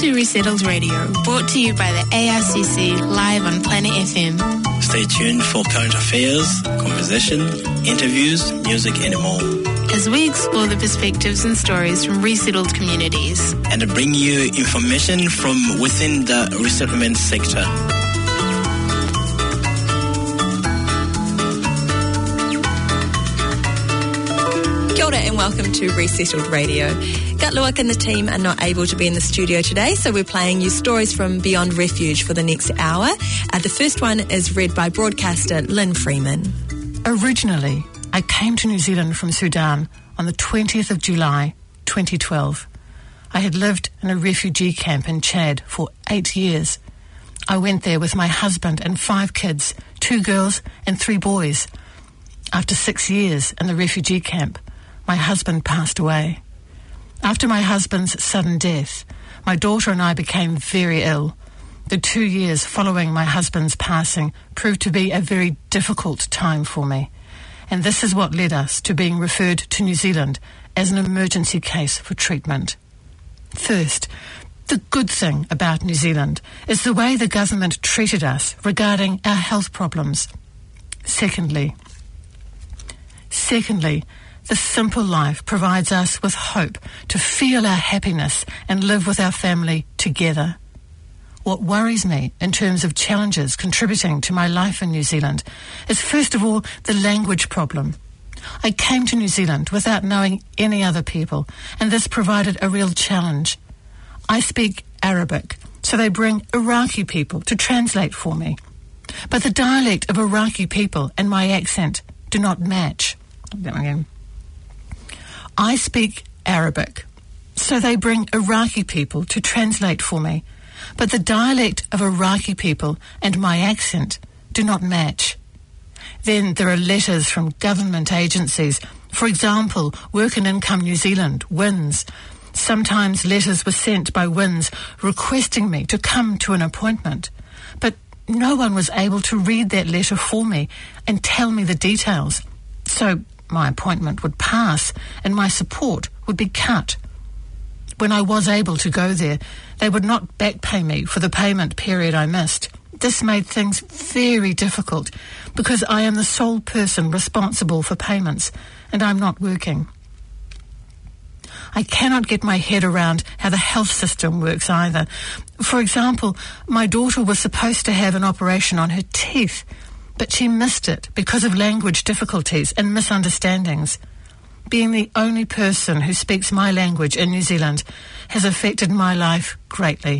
to Resettled Radio, brought to you by the ARCC, live on Planet FM. Stay tuned for current affairs, conversation, interviews, music and more. As we explore the perspectives and stories from resettled communities. And bring you information from within the resettlement sector. Kia ora and welcome to Resettled Radio. Gutluak and the team are not able to be in the studio today, so we're playing you stories from Beyond Refuge for the next hour. The first one is read by broadcaster Lynn Freeman. Originally, I came to New Zealand from Sudan on the 20th of July, 2012. I had lived in a refugee camp in Chad for 8 years. I went there with my husband and 5 kids, 2 girls and 3 boys. After 6 years in the refugee camp, my husband passed away. After my husband's sudden death, my daughter and I became very ill. The 2 years following my husband's passing proved to be a very difficult time for me. And this is what led us to being referred to New Zealand as an emergency case for treatment. First, the good thing about New Zealand is the way the government treated us regarding our health problems. Secondly, the simple life provides us with hope to feel our happiness and live with our family together. What worries me in terms of challenges contributing to my life in New Zealand is first of all the language problem. I came to New Zealand without knowing any other people, and this provided a real challenge. I speak Arabic, so they bring Iraqi people to translate for me. But the dialect of Iraqi people and my accent do not match. I speak Arabic, so they bring Iraqi people to translate for me. But the dialect of Iraqi people and my accent do not match. Then there are letters from government agencies. For example, Work and Income New Zealand, WINZ. Sometimes letters were sent by WINZ requesting me to come to an appointment. But no one was able to read that letter for me and tell me the details. So my appointment would pass and my support would be cut. When I was able to go there, they would not back pay me for the payment period I missed. This made things very difficult because I am the sole person responsible for payments and I'm not working. I cannot get my head around how the health system works either. For example, my daughter was supposed to have an operation on her teeth, but she missed it because of language difficulties and misunderstandings. Being the only person who speaks my language in New Zealand has affected my life greatly.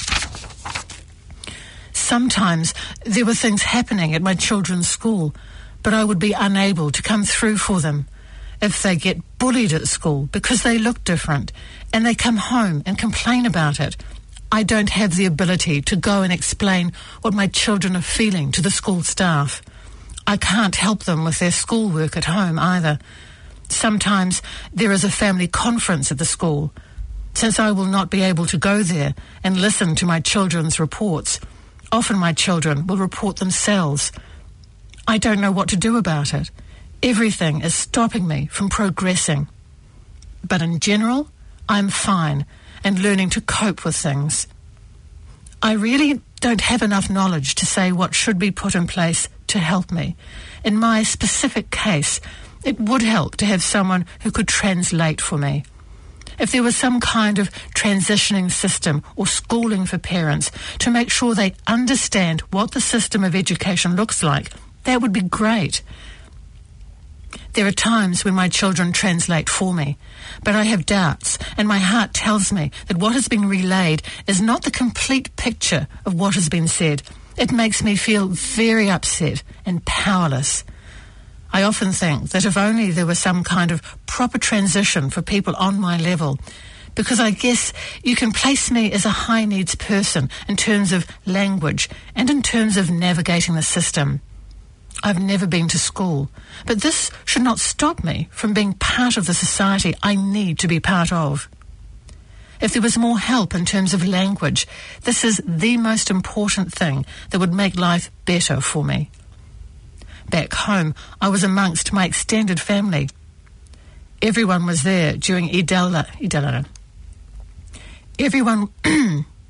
Sometimes there were things happening at my children's school, but I would be unable to come through for them. If they get bullied at school because they look different and they come home and complain about it, I don't have the ability to go and explain what my children are feeling to the school staff. I can't help them with their schoolwork at home either. Sometimes there is a family conference at the school. Since I will not be able to go there and listen to my children's reports, often my children will report themselves. I don't know what to do about it. Everything is stopping me from progressing. But in general, I'm fine and learning to cope with things. I really don't have enough knowledge to say what should be put in place to help me. In my specific case, it would help to have someone who could translate for me. If there was some kind of transitioning system or schooling for parents to make sure they understand what the system of education looks like, that would be great. There are times when my children translate for me, but I have doubts, and my heart tells me that what has been relayed is not the complete picture of what has been said. It makes me feel very upset and powerless. I often think that if only there was some kind of proper transition for people on my level, because I guess you can place me as a high needs person in terms of language and in terms of navigating the system. I've never been to school, but this should not stop me from being part of the society I need to be part of. If there was more help in terms of language, this is the most important thing that would make life better for me. Back home, I was amongst my extended family. Everyone was there during Eid al-Adha.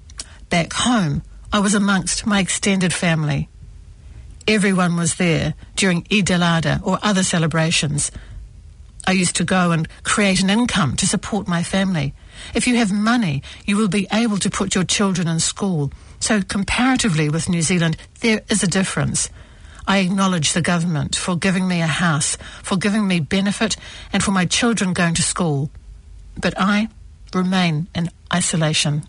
back home, I was amongst my extended family. Everyone was there during Eid al-Adha or other celebrations. I used to go and create an income to support my family. If you have money, you will be able to put your children in school. So comparatively with New Zealand, there is a difference. I acknowledge the government for giving me a house, for giving me benefit, and for my children going to school. But I remain in isolation.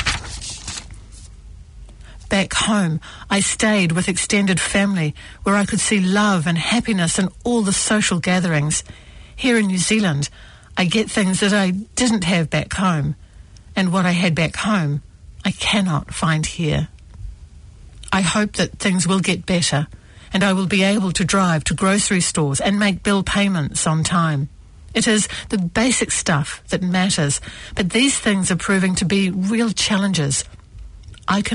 Back home, I stayed with extended family where I could see love and happiness in all the social gatherings. Here in New Zealand, I get things that I didn't have back home, and what I had back home, I cannot find here. I hope that things will get better, and I will be able to drive to grocery stores and make bill payments on time. It is the basic stuff that matters, but these things are proving to be real challenges. I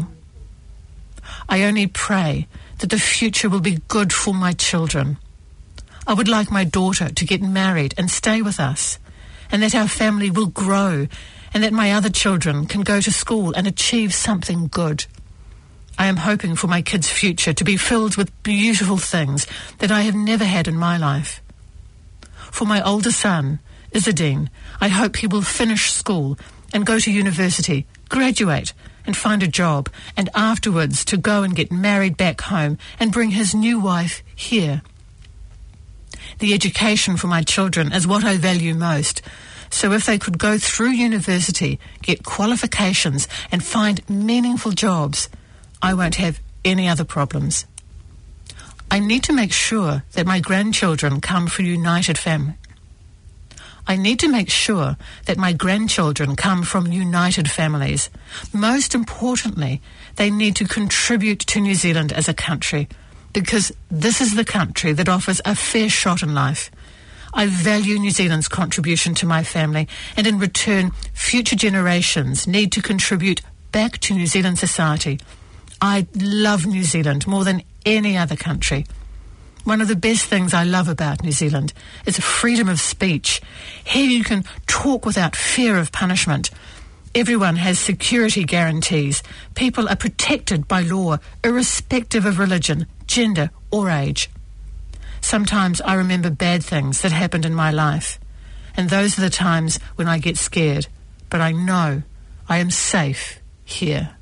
only pray that the future will be good for my children. I would like my daughter to get married and stay with us, and that our family will grow, and that my other children can go to school and achieve something good. I am hoping for my kids' future to be filled with beautiful things that I have never had in my life. For my older son, Izzadeen, I hope he will finish school and go to university, graduate, and find a job, and afterwards to go and get married back home and bring his new wife here. The education for my children is what I value most, so if they could go through university, get qualifications, and find meaningful jobs, I won't have any other problems. I need to make sure that my grandchildren come from united family. I need to make sure that my grandchildren come from united families. Most importantly, they need to contribute to New Zealand as a country, because this is the country that offers a fair shot in life. I value New Zealand's contribution to my family, and in return, future generations need to contribute back to New Zealand society. I love New Zealand more than any other country. One of the best things I love about New Zealand is freedom of speech. Here you can talk without fear of punishment. Everyone has security guarantees. People are protected by law, irrespective of religion, gender, or age. Sometimes I remember bad things that happened in my life, and those are the times when I get scared. But I know I am safe here.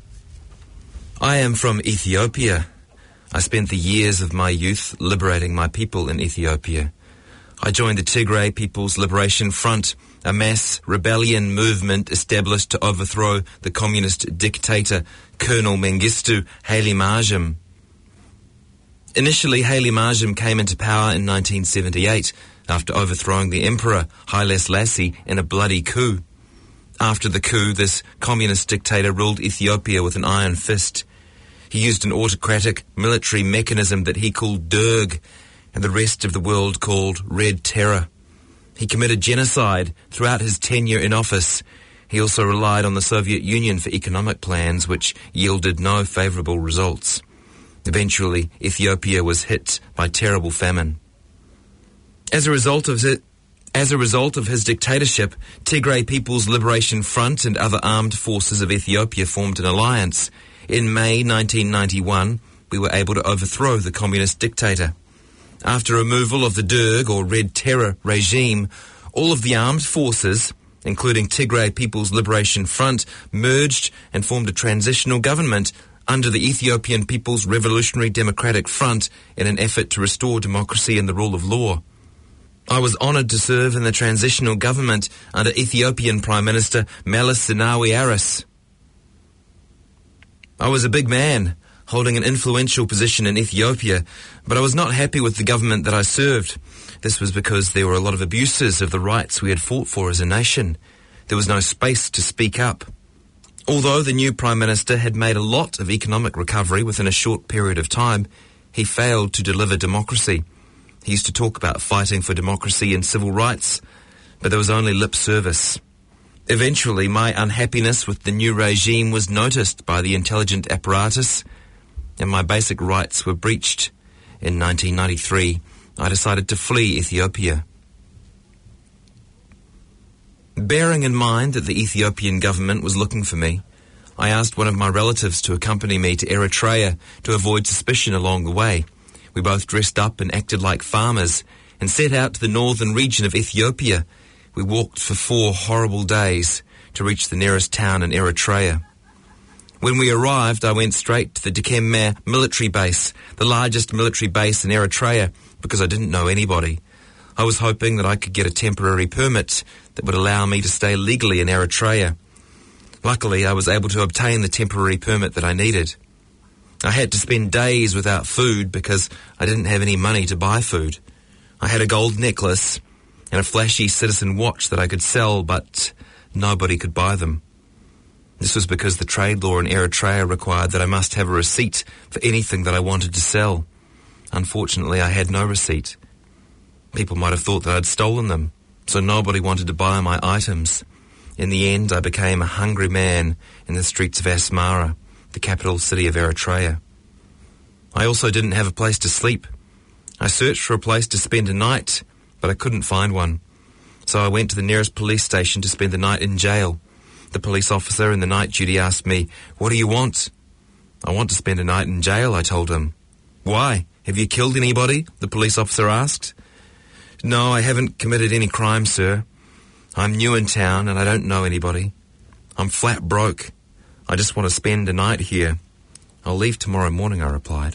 I am from Ethiopia. I spent the years of my youth liberating my people in Ethiopia. I joined the Tigray People's Liberation Front, a mass rebellion movement established to overthrow the communist dictator Colonel Mengistu Haile Mariam. Initially, Haile Mariam came into power in 1978 after overthrowing the emperor Haile Selassie in a bloody coup. After the coup, this communist dictator ruled Ethiopia with an iron fist. He used an autocratic military mechanism that he called Derg, and the rest of the world called Red Terror. He committed genocide throughout his tenure in office. He also relied on the Soviet Union for economic plans, which yielded no favourable results. Eventually, Ethiopia was hit by terrible famine. As a result of his dictatorship, Tigray People's Liberation Front and other armed forces of Ethiopia formed an alliance. In May 1991, we were able to overthrow the communist dictator. After removal of the Derg, or Red Terror, regime, all of the armed forces, including Tigray People's Liberation Front, merged and formed a transitional government under the Ethiopian People's Revolutionary Democratic Front in an effort to restore democracy and the rule of law. I was honoured to serve in the transitional government under Ethiopian Prime Minister Meles Zenawi Aris. I was a big man, holding an influential position in Ethiopia, but I was not happy with the government that I served. This was because there were a lot of abuses of the rights we had fought for as a nation. There was no space to speak up. Although the new Prime Minister had made a lot of economic recovery within a short period of time, he failed to deliver democracy. He used to talk about fighting for democracy and civil rights, but there was only lip service. Eventually, my unhappiness with the new regime was noticed by the intelligent apparatus, and my basic rights were breached. In 1993, I decided to flee Ethiopia. Bearing in mind that the Ethiopian government was looking for me, I asked one of my relatives to accompany me to Eritrea to avoid suspicion along the way. We both dressed up and acted like farmers and set out to the northern region of Ethiopia. We walked for 4 horrible days to reach the nearest town in Eritrea. When we arrived, I went straight to the Dikembe military base, the largest military base in Eritrea, because I didn't know anybody. I was hoping that I could get a temporary permit that would allow me to stay legally in Eritrea. Luckily, I was able to obtain the temporary permit that I needed. I had to spend days without food because I didn't have any money to buy food. I had a gold necklace and a flashy citizen watch that I could sell, but nobody could buy them. This was because the trade law in Eritrea required that I must have a receipt for anything that I wanted to sell. Unfortunately, I had no receipt. People might have thought that I'd stolen them, so nobody wanted to buy my items. In the end, I became a hungry man in the streets of Asmara, the capital city of Eritrea. I also didn't have a place to sleep. I searched for a place to spend a night, but I couldn't find one. So I went to the nearest police station to spend the night in jail. The police officer in the night duty asked me, "What do you want?" "I want to spend a night in jail," I told him. "Why? Have you killed anybody?" the police officer asked. "No, I haven't committed any crime, sir. I'm new in town and I don't know anybody. I'm flat broke. I just want to spend a night here. I'll leave tomorrow morning," I replied.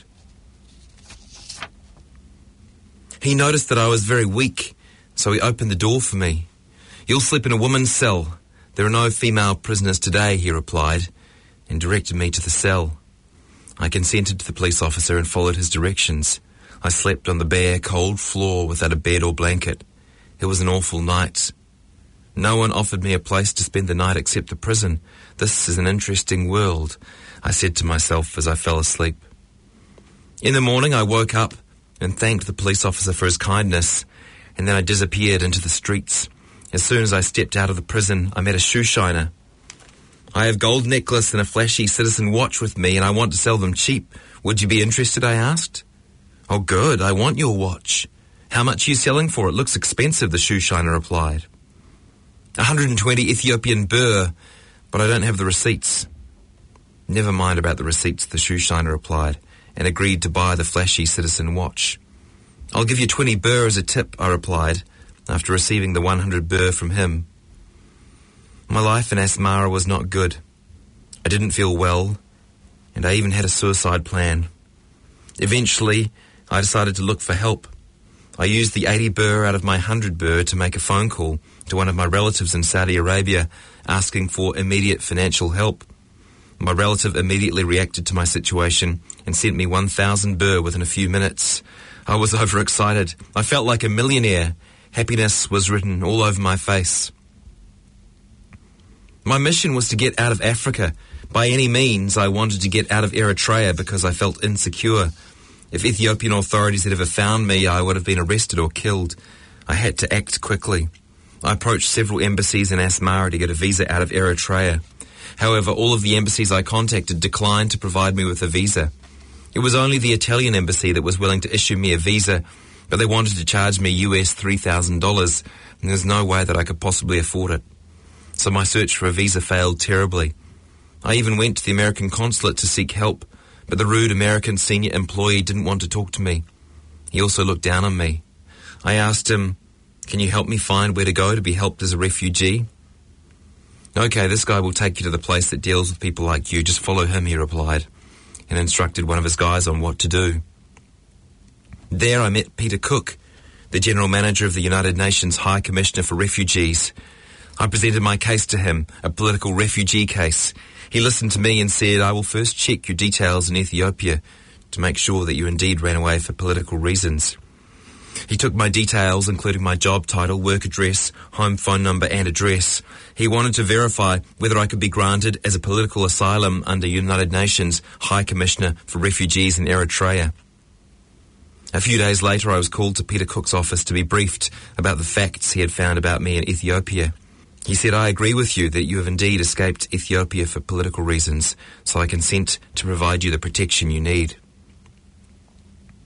He noticed that I was very weak, so he opened the door for me. "You'll sleep in a woman's cell. There are no female prisoners today," he replied, and directed me to the cell. I consented to the police officer and followed his directions. I slept on the bare, cold floor without a bed or blanket. It was an awful night. No one offered me a place to spend the night except the prison. This is an interesting world, I said to myself as I fell asleep. In the morning, I woke up and thanked the police officer for his kindness, and then I disappeared into the streets. As soon as I stepped out of the prison, I met a shoe shiner. "I have gold necklace and a flashy citizen watch with me, and I want to sell them cheap. Would you be interested?" I asked. "Oh, good. I want your watch. How much are you selling for? It looks expensive," the shoe shiner replied. 120 Ethiopian birr, but I don't have the receipts." "Never mind about the receipts," the shoe shiner replied, and agreed to buy the flashy citizen watch. "I'll give you 20 birr as a tip," I replied, after receiving the 100 birr from him. My life in Asmara was not good. I didn't feel well, and I even had a suicide plan. Eventually, I decided to look for help. I used the 80 birr out of my 100 birr to make a phone call to one of my relatives in Saudi Arabia, asking for immediate financial help. My relative immediately reacted to my situation and sent me 1,000 birr within a few minutes. I was overexcited. I felt like a millionaire. Happiness was written all over my face. My mission was to get out of Africa. By any means, I wanted to get out of Eritrea because I felt insecure. If Ethiopian authorities had ever found me, I would have been arrested or killed. I had to act quickly. I approached several embassies in Asmara to get a visa out of Eritrea. However, all of the embassies I contacted declined to provide me with a visa. It was only the Italian embassy that was willing to issue me a visa, but they wanted to charge me US $3,000, and there's no way that I could possibly afford it. So my search for a visa failed terribly. I even went to the American consulate to seek help, but the rude American senior employee didn't want to talk to me. He also looked down on me. I asked him, "Can you help me find where to go to be helped as a refugee?" "Okay, this guy will take you to the place that deals with people like you. Just follow him," he replied, and instructed one of his guys on what to do. There I met Peter Cook, the General Manager of the United Nations High Commissioner for Refugees. I presented my case to him, a political refugee case. He listened to me and said, "I will first check your details in Ethiopia to make sure that you indeed ran away for political reasons." He took my details, including my job title, work address, home phone number and address. He wanted to verify whether I could be granted as a political asylum under United Nations High Commissioner for Refugees in Eritrea. A few days later, I was called to Peter Cook's office to be briefed about the facts he had found about me in Ethiopia. He said, "I agree with you that you have indeed escaped Ethiopia for political reasons, so I consent to provide you the protection you need."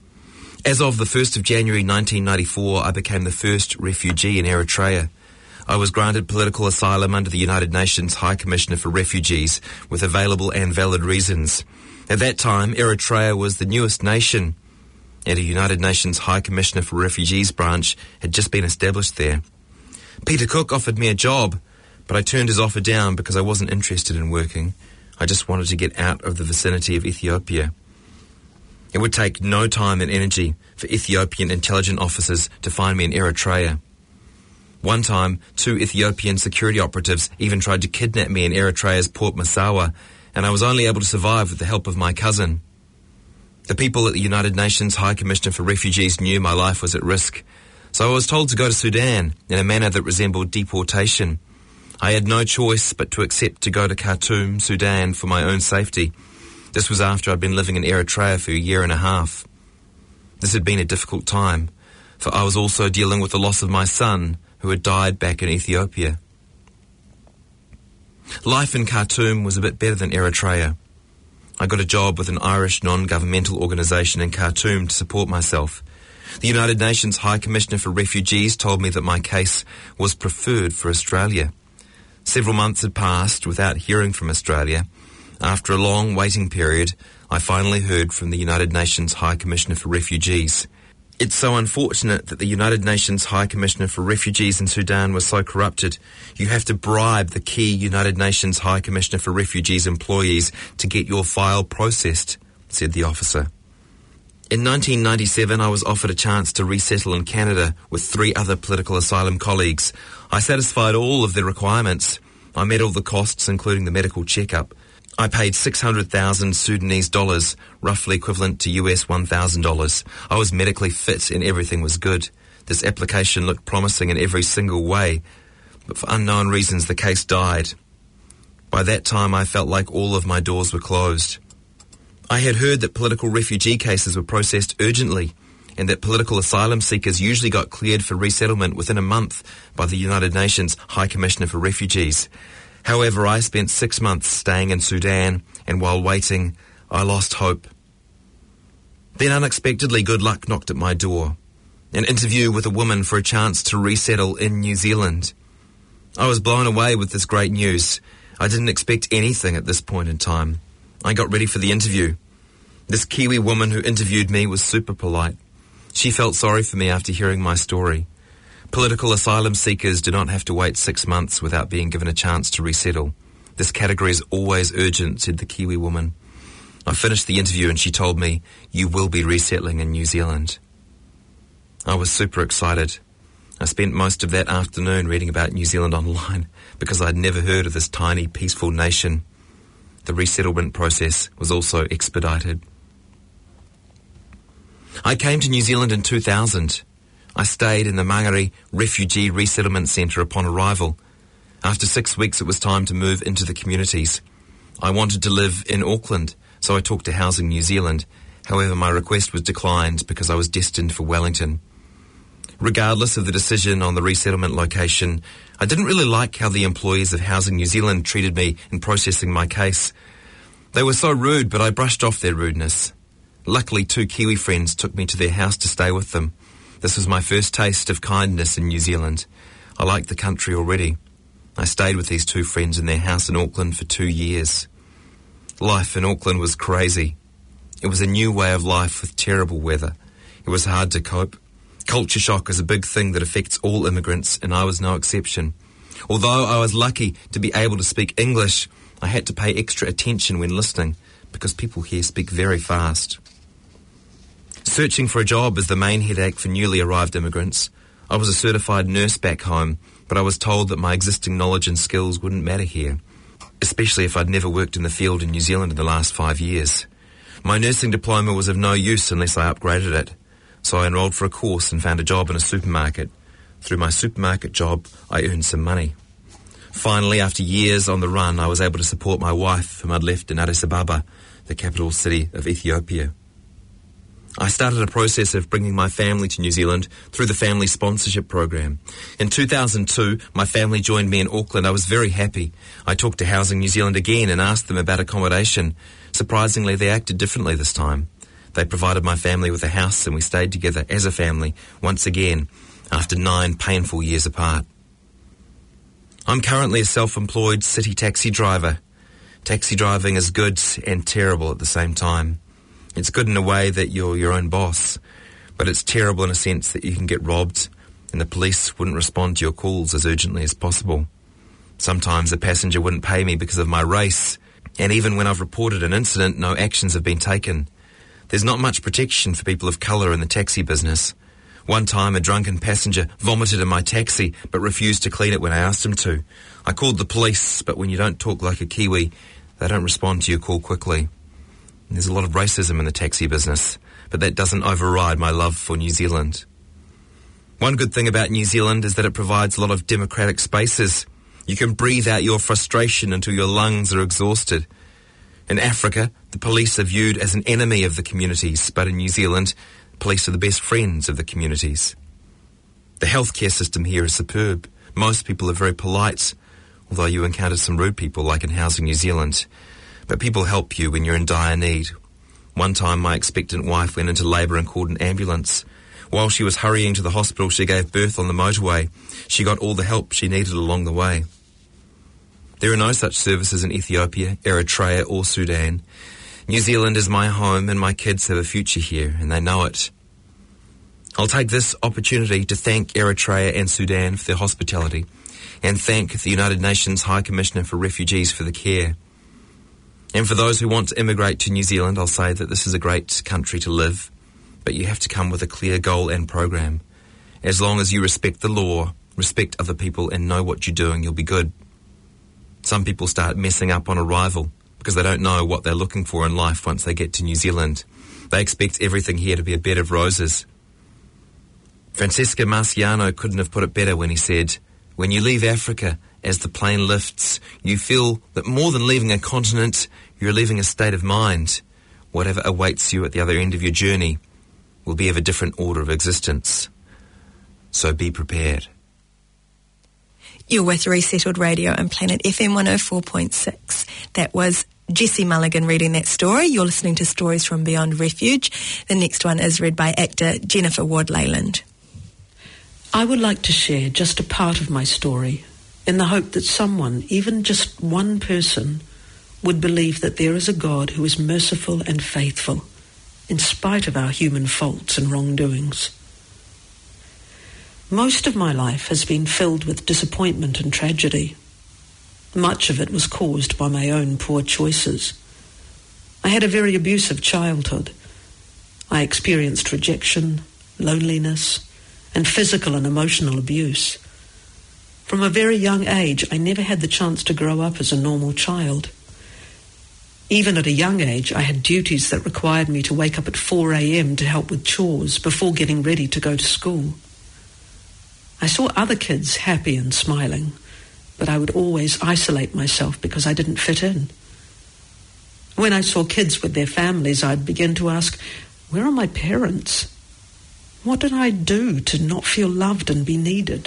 As of the 1st of January 1994, I became the first refugee in Eritrea. I was granted political asylum under the United Nations High Commissioner for Refugees with available and valid reasons. At that time, Eritrea was the newest nation, and a United Nations High Commissioner for Refugees branch had just been established there. Peter Cook offered me a job, but I turned his offer down because I wasn't interested in working. I just wanted to get out of the vicinity of Ethiopia. It would take no time and energy for Ethiopian intelligence officers to find me in Eritrea. One time, 2 Ethiopian security operatives even tried to kidnap me in Eritrea's Port Massawa, and I was only able to survive with the help of my cousin. The people at the United Nations High Commissioner for Refugees knew my life was at risk, so I was told to go to Sudan in a manner that resembled deportation. I had no choice but to accept to go to Khartoum, Sudan, for my own safety. This was after I'd been living in Eritrea for a year and a half. This had been a difficult time, for I was also dealing with the loss of my son, who had died back in Ethiopia. Life in Khartoum was a bit better than Eritrea. I got a job with an Irish non-governmental organisation in Khartoum to support myself. The United Nations High Commissioner for Refugees told me that my case was preferred for Australia. Several months had passed without hearing from Australia. After a long waiting period, I finally heard from the United Nations High Commissioner for Refugees. It's so unfortunate that the United Nations High Commissioner for Refugees in Sudan was so corrupted. You have to bribe the key United Nations High Commissioner for Refugees employees to get your file processed, said the officer. In 1997, I was offered a chance to resettle in Canada with 3 other political asylum colleagues. I satisfied all of the requirements. I met all the costs, including the medical checkup. I paid 600,000 Sudanese dollars, roughly equivalent to US $1,000. I was medically fit and everything was good. This application looked promising in every single way, but for unknown reasons the case died. By that time I felt like all of my doors were closed. I had heard that political refugee cases were processed urgently and that political asylum seekers usually got cleared for resettlement within a month by the United Nations High Commissioner for Refugees. However, I spent 6 months staying in Sudan, and while waiting, I lost hope. Then unexpectedly, good luck knocked at my door. An interview with a woman for a chance to resettle in New Zealand. I was blown away with this great news. I didn't expect anything at this point in time. I got ready for the interview. This Kiwi woman who interviewed me was super polite. She felt sorry for me after hearing my story. Political asylum seekers do not have to wait 6 months without being given a chance to resettle. This category is always urgent, said the Kiwi woman. I finished the interview and she told me, "You will be resettling in New Zealand." I was super excited. I spent most of that afternoon reading about New Zealand online because I'd never heard of this tiny, peaceful nation. The resettlement process was also expedited. I came to New Zealand in 2000. I stayed in the Mangere Refugee Resettlement Centre upon arrival. After 6 weeks, it was time to move into the communities. I wanted to live in Auckland, so I talked to Housing New Zealand. However, my request was declined because I was destined for Wellington. Regardless of the decision on the resettlement location, I didn't really like how the employees of Housing New Zealand treated me in processing my case. They were so rude, but I brushed off their rudeness. Luckily, 2 Kiwi friends took me to their house to stay with them. This was my first taste of kindness in New Zealand. I liked the country already. I stayed with these 2 friends in their house in Auckland for 2 years. Life in Auckland was crazy. It was a new way of life with terrible weather. It was hard to cope. Culture shock is a big thing that affects all immigrants, and I was no exception. Although I was lucky to be able to speak English, I had to pay extra attention when listening because people here speak very fast. Searching for a job is the main headache for newly arrived immigrants. I was a certified nurse back home, but I was told that my existing knowledge and skills wouldn't matter here, especially if I'd never worked in the field in New Zealand in the last 5 years. My nursing diploma was of no use unless I upgraded it, so I enrolled for a course and found a job in a supermarket. Through my supermarket job, I earned some money. Finally, after years on the run, I was able to support my wife, whom I'd left in Addis Ababa, the capital city of Ethiopia. I started a process of bringing my family to New Zealand through the family sponsorship program. In 2002, my family joined me in Auckland. I was very happy. I talked to Housing New Zealand again and asked them about accommodation. Surprisingly, they acted differently this time. They provided my family with a house and we stayed together as a family once again after 9 painful years apart. I'm currently a self-employed city taxi driver. Taxi driving is good and terrible at the same time. It's good in a way that you're your own boss, but it's terrible in a sense that you can get robbed and the police wouldn't respond to your calls as urgently as possible. Sometimes a passenger wouldn't pay me because of my race, and even when I've reported an incident, no actions have been taken. There's not much protection for people of colour in the taxi business. One time, a drunken passenger vomited in my taxi but refused to clean it when I asked him to. I called the police, but when you don't talk like a Kiwi, they don't respond to your call quickly. And there's a lot of racism in the taxi business, but that doesn't override my love for New Zealand. One good thing about New Zealand is that it provides a lot of democratic spaces. You can breathe out your frustration until your lungs are exhausted. In Africa, the police are viewed as an enemy of the communities, but in New Zealand, police are the best friends of the communities. The healthcare system here is superb. Most people are very polite, although you encounter some rude people like in Housing New Zealand. But people help you when you're in dire need. One time my expectant wife went into labour and called an ambulance. While she was hurrying to the hospital, she gave birth on the motorway. She got all the help she needed along the way. There are no such services in Ethiopia, Eritrea or Sudan. New Zealand is my home and my kids have a future here, and they know it. I'll take this opportunity to thank Eritrea and Sudan for their hospitality and thank the United Nations High Commissioner for Refugees for the care. And for those who want to immigrate to New Zealand, I'll say that this is a great country to live, but you have to come with a clear goal and program. As long as you respect the law, respect other people and know what you're doing, you'll be good. Some people start messing up on arrival because they don't know what they're looking for in life once they get to New Zealand. They expect everything here to be a bed of roses. Francesco Marciano couldn't have put it better when he said, "When you leave Africa, as the plane lifts, you feel that more than leaving a continent, you're leaving a state of mind. Whatever awaits you at the other end of your journey will be of a different order of existence. So be prepared." You're with Resettled Radio and Planet FM 104.6. That was Jessie Mulligan reading that story. You're listening to Stories from Beyond Refuge. The next one is read by actor Jennifer Ward-Leyland. I would like to share just a part of my story in the hope that someone, even just one person, would believe that there is a God who is merciful and faithful in spite of our human faults and wrongdoings. Most of my life has been filled with disappointment and tragedy. Much of it was caused by my own poor choices. I had a very abusive childhood. I experienced rejection, loneliness, and physical and emotional abuse. From a very young age, I never had the chance to grow up as a normal child. Even at a young age, I had duties that required me to wake up at 4 a.m. to help with chores before getting ready to go to school. I saw other kids happy and smiling, but I would always isolate myself because I didn't fit in. When I saw kids with their families, I'd begin to ask, where are my parents? What did I do to not feel loved and be needed?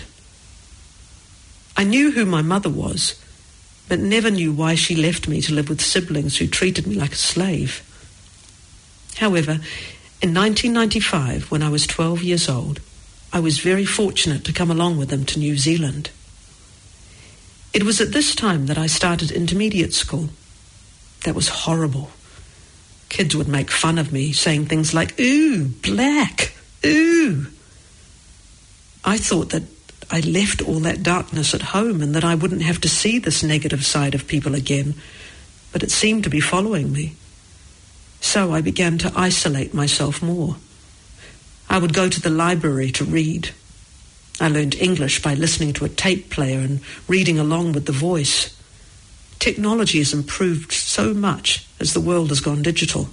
I knew who my mother was, but never knew why she left me to live with siblings who treated me like a slave. However, in 1995, when I was 12 years old, I was very fortunate to come along with them to New Zealand. It was at this time that I started intermediate school. That was horrible. Kids would make fun of me, saying things like, "Ooh, black, ooh." I thought that I left all that darkness at home and that I wouldn't have to see this negative side of people again, but it seemed to be following me. So I began to isolate myself more. I would go to the library to read. I learned English by listening to a tape player and reading along with the voice. Technology has improved so much as the world has gone digital.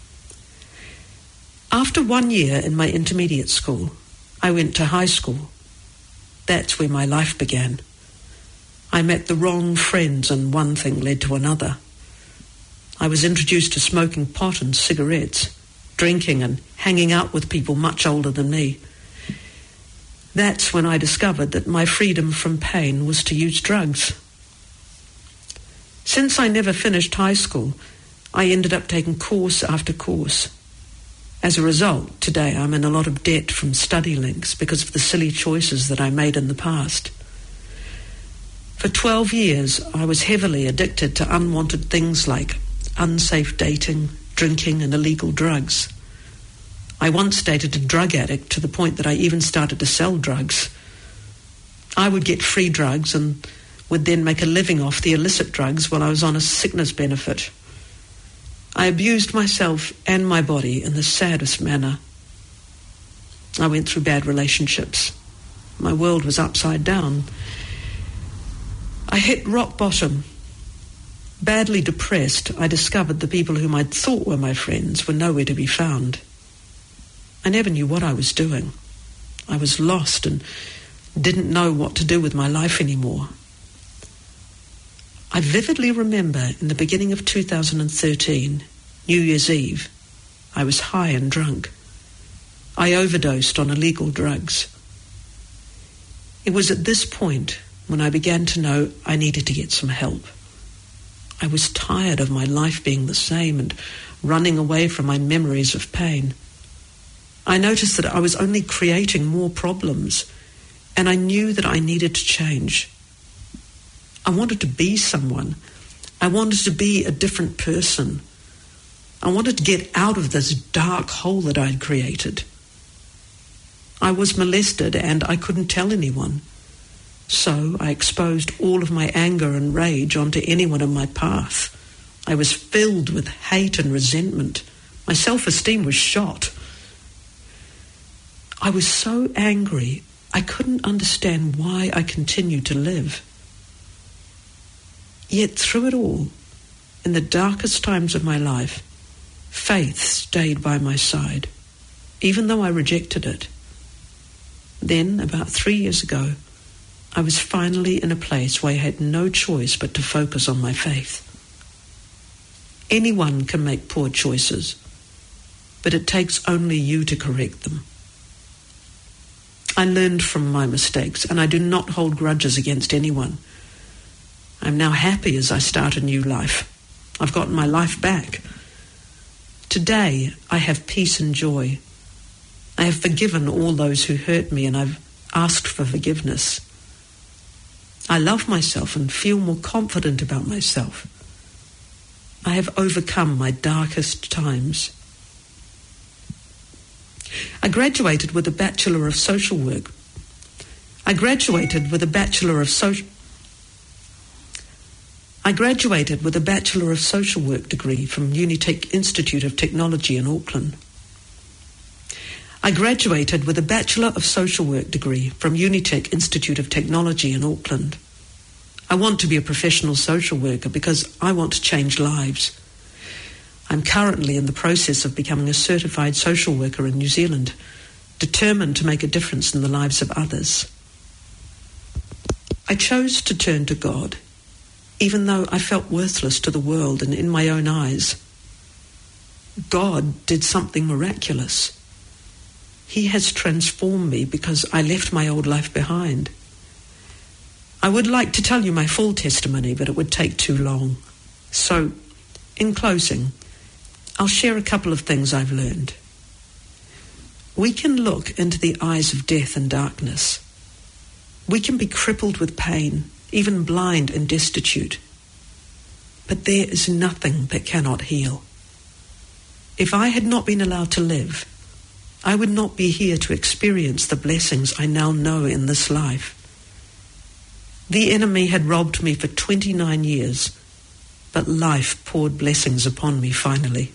After 1 year in my intermediate school, I went to high school. That's where my life began. I met the wrong friends and one thing led to another. I was introduced to smoking pot and cigarettes, drinking and hanging out with people much older than me. That's when I discovered that my freedom from pain was to use drugs. Since I never finished high school, I ended up taking course after course. As a result, today I'm in a lot of debt from study links because of the silly choices that I made in the past. For 12 years, I was heavily addicted to unwanted things like unsafe dating, drinking, and illegal drugs. I once dated a drug addict to the point that I even started to sell drugs. I would get free drugs and would then make a living off the illicit drugs while I was on a sickness benefit. I abused myself and my body in the saddest manner. I went through bad relationships. My world was upside down. I hit rock bottom. Badly depressed, I discovered the people whom I'd thought were my friends were nowhere to be found. I never knew what I was doing. I was lost and didn't know what to do with my life anymore. I vividly remember in the beginning of 2013, New Year's Eve, I was high and drunk. I overdosed on illegal drugs. It was at this point when I began to know I needed to get some help. I was tired of my life being the same and running away from my memories of pain. I noticed that I was only creating more problems, and I knew that I needed to change. I wanted to be someone. I wanted to be a different person. I wanted to get out of this dark hole that I'd created. I was molested and I couldn't tell anyone. So I exposed all of my anger and rage onto anyone in my path. I was filled with hate and resentment. My self-esteem was shot. I was so angry, I couldn't understand why I continued to live. Yet through it all, in the darkest times of my life, faith stayed by my side, even though I rejected it. Then, about 3 years ago, I was finally in a place where I had no choice but to focus on my faith. Anyone can make poor choices, but it takes only you to correct them. I learned from my mistakes, and I do not hold grudges against anyone. I'm now happy as I start a new life. I've gotten my life back. Today, I have peace and joy. I have forgiven all those who hurt me, and I've asked for forgiveness. I love myself and feel more confident about myself. I have overcome my darkest times. I graduated with a Bachelor of Social Work. I graduated with a Bachelor of Social Work degree from Unitec Institute of Technology in Auckland. I graduated with a Bachelor of Social Work degree from Unitec Institute of Technology in Auckland. I want to be a professional social worker because I want to change lives. I'm currently in the process of becoming a certified social worker in New Zealand, determined to make a difference in the lives of others. I chose to turn to God, even though I felt worthless to the world and in my own eyes. God did something miraculous. He has transformed me because I left my old life behind. I would like to tell you my full testimony, but it would take too long. So, in closing, I'll share a couple of things I've learned. We can look into the eyes of death and darkness. We can be crippled with pain, even blind and destitute. But there is nothing that cannot heal. If I had not been allowed to live, I would not be here to experience the blessings I now know in this life. The enemy had robbed me for 29 years, but life poured blessings upon me finally.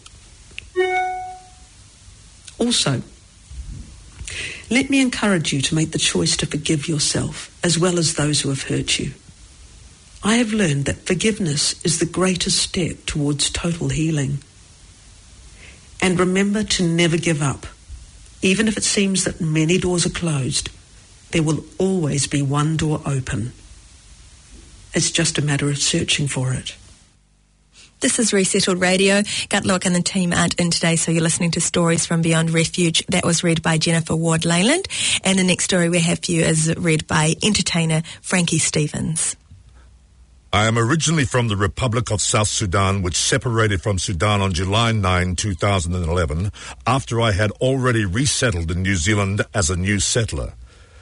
Also, let me encourage you to make the choice to forgive yourself as well as those who have hurt you. I have learned that forgiveness is the greatest step towards total healing. And remember to never give up. Even if it seems that many doors are closed, there will always be one door open. It's just a matter of searching for it. This is Resettled Radio. Gutlock and the team aren't in today, so you're listening to Stories from Beyond Refuge. That was read by Jennifer Ward-Leyland. And the next story we have for you is read by entertainer Frankie Stevens. I am originally from the Republic of South Sudan, which separated from Sudan on July 9, 2011, after I had already resettled in New Zealand as a new settler.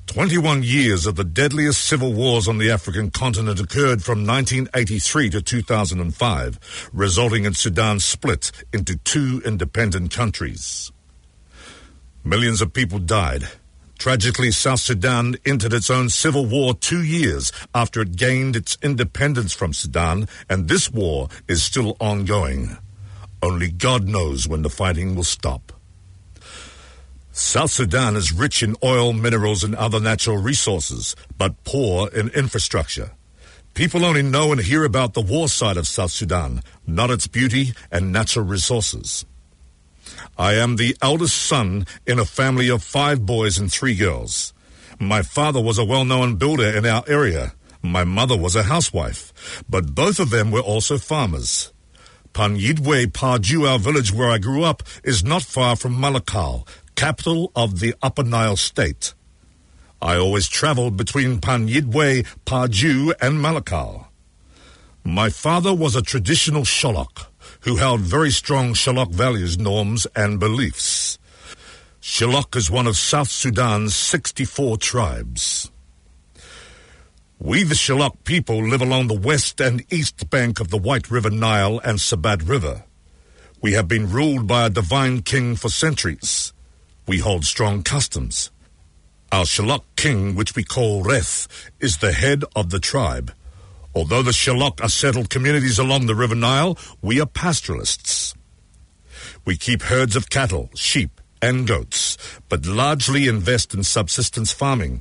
21 years of the deadliest civil wars on the African continent occurred from 1983 to 2005, resulting in Sudan's split into two independent countries. Millions of people died. Tragically, South Sudan entered its own civil war 2 years after it gained its independence from Sudan, and this war is still ongoing. Only God knows when the fighting will stop. South Sudan is rich in oil, minerals, and other natural resources, but poor in infrastructure. People only know and hear about the war side of South Sudan, not its beauty and natural resources. I am the eldest son in a family of 5 boys and 3 girls. My father was a well-known builder in our area. My mother was a housewife, but both of them were also farmers. Panyidwe Paju, our village where I grew up, is not far from Malakal, capital of the Upper Nile state. I always traveled between Panyidwe, Paju, and Malakal. My father was a traditional Shalok who held very strong Shalok values, norms, and beliefs. Shalok is one of South Sudan's 64 tribes. We, the Shalok people, live along the west and east bank of the White River Nile and Sabat River. We have been ruled by a divine king for centuries. We hold strong customs. Our Shalok king, which we call Reth, is the head of the tribe. Although the Shalok are settled communities along the River Nile, we are pastoralists. We keep herds of cattle, sheep, and goats, but largely invest in subsistence farming.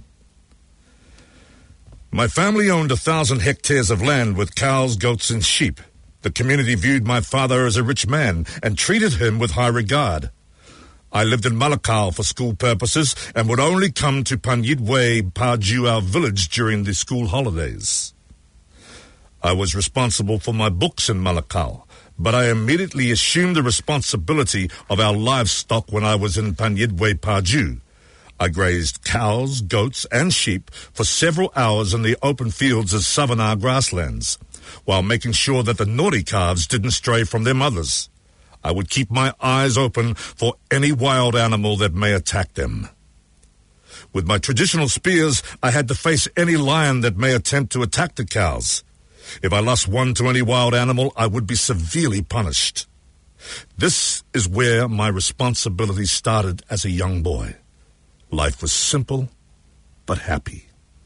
My family owned 1,000 hectares of land with cows, goats, and sheep. The community viewed my father as a rich man and treated him with high regard. I lived in Malakal for school purposes and would only come to Panyidwe Paju, our village, during the school holidays. I was responsible for my books in Malakal, but I immediately assumed the responsibility of our livestock when I was in Panyidwe Paju. I grazed cows, goats, and sheep for several hours in the open fields of Savannah grasslands, while making sure that the naughty calves didn't stray from their mothers. I would keep my eyes open for any wild animal that may attack them. With my traditional spears, I had to face any lion that may attempt to attack the cows. If I lost one to any wild animal, I would be severely punished. This is where my responsibility started as a young boy. Life was simple, but happy.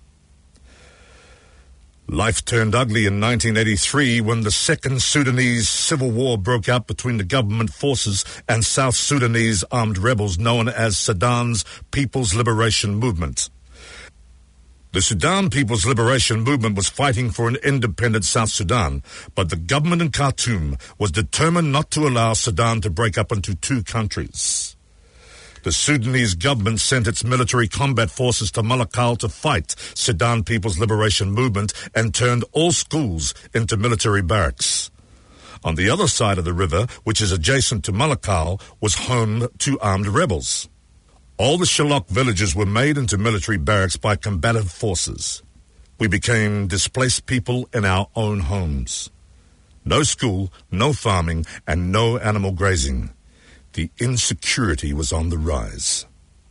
Life turned ugly in 1983 when the Second Sudanese Civil War broke out between the government forces and South Sudanese armed rebels known as Sudan's People's Liberation Movement. The Sudan People's Liberation Movement was fighting for an independent South Sudan, but the government in Khartoum was determined not to allow Sudan to break up into two countries. The Sudanese government sent its military combat forces to Malakal to fight Sudan People's Liberation Movement and turned all schools into military barracks. On the other side of the river, which is adjacent to Malakal, was home to armed rebels. All the Shalok villages were made into military barracks by combatant forces. We became displaced people in our own homes. No school, no farming, and no animal grazing. The insecurity was on the rise.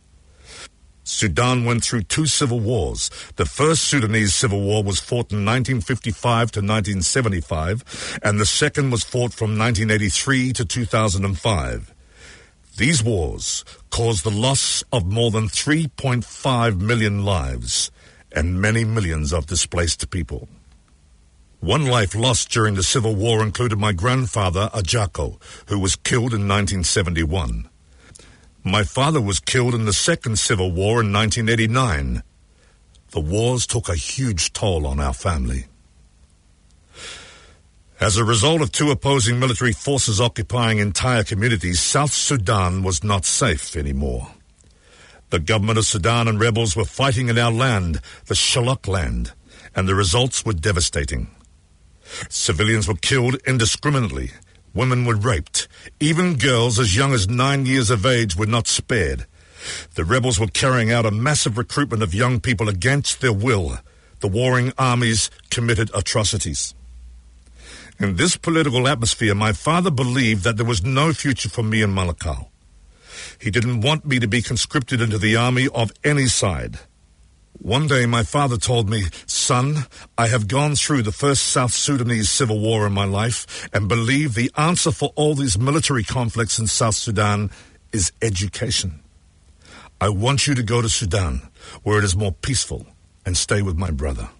Sudan went through 2 civil wars. The first Sudanese Civil War was fought in 1955 to 1975, and the second was fought from 1983 to 2005. These wars caused the loss of more than 3.5 million lives and many millions of displaced people. One life lost during the Civil War included my grandfather, Ajako, who was killed in 1971. My father was killed in the Second Civil War in 1989. The wars took a huge toll on our family. As a result of 2 opposing military forces occupying entire communities, South Sudan was not safe anymore. The government of Sudan and rebels were fighting in our land, the Shalok land, and the results were devastating. Civilians were killed indiscriminately. Women were raped. Even girls as young as 9 years of age were not spared. The rebels were carrying out a massive recruitment of young people against their will. The warring armies committed atrocities. In this political atmosphere, my father believed that there was no future for me in Malakal. He didn't want me to be conscripted into the army of any side. One day my father told me, "Son, I have gone through the first South Sudanese civil war in my life and believe the answer for all these military conflicts in South Sudan is education. I want you to go to Sudan, where it is more peaceful, and stay with my brother."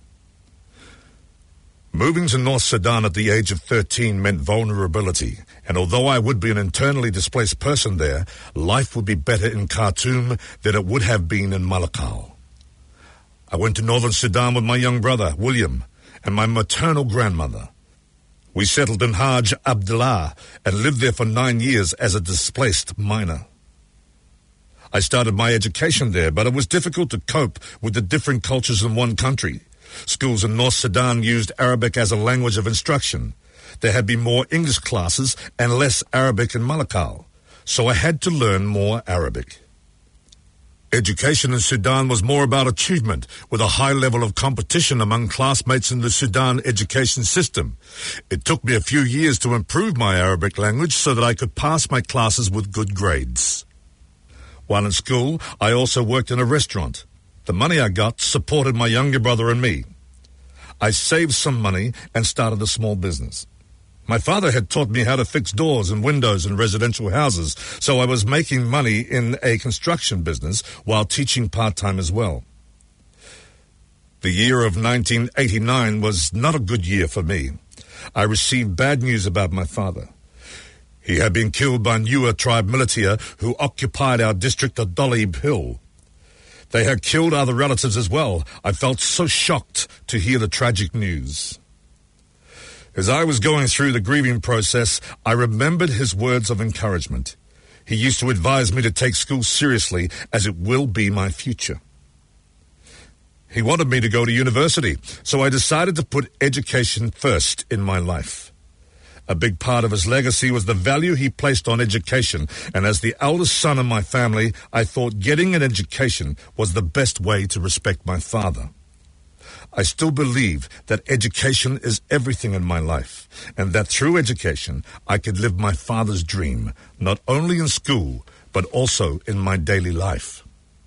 Moving to North Sudan at the age of 13 meant vulnerability, and although I would be an internally displaced person there, life would be better in Khartoum than it would have been in Malakal. I went to Northern Sudan with my young brother, William, and my maternal grandmother. We settled in Hajj Abdullah and lived there for 9 years as a displaced minor. I started my education there, but it was difficult to cope with the different cultures in one country. Schools in North Sudan used Arabic as a language of instruction. There had been more English classes and less Arabic in Malakal, so I had to learn more Arabic. Education in Sudan was more about achievement, with a high level of competition among classmates in the Sudan education system. It took me a few years to improve my Arabic language so that I could pass my classes with good grades. While in school, I also worked in a restaurant. The money I got supported my younger brother and me. I saved some money and started a small business. My father had taught me how to fix doors and windows in residential houses, so I was making money in a construction business while teaching part-time as well. The year of 1989 was not a good year for me. I received bad news about my father. He had been killed by Nuer tribe militia who occupied our district of Dolib Hill. They had killed other relatives as well. I felt so shocked to hear the tragic news. As I was going through the grieving process, I remembered his words of encouragement. He used to advise me to take school seriously, as it will be my future. He wanted me to go to university, so I decided to put education first in my life. A big part of his legacy was the value he placed on education, and as the eldest son in my family, I thought getting an education was the best way to respect my father. I still believe that education is everything in my life, and that through education I could live my father's dream, not only in school, but also in my daily life.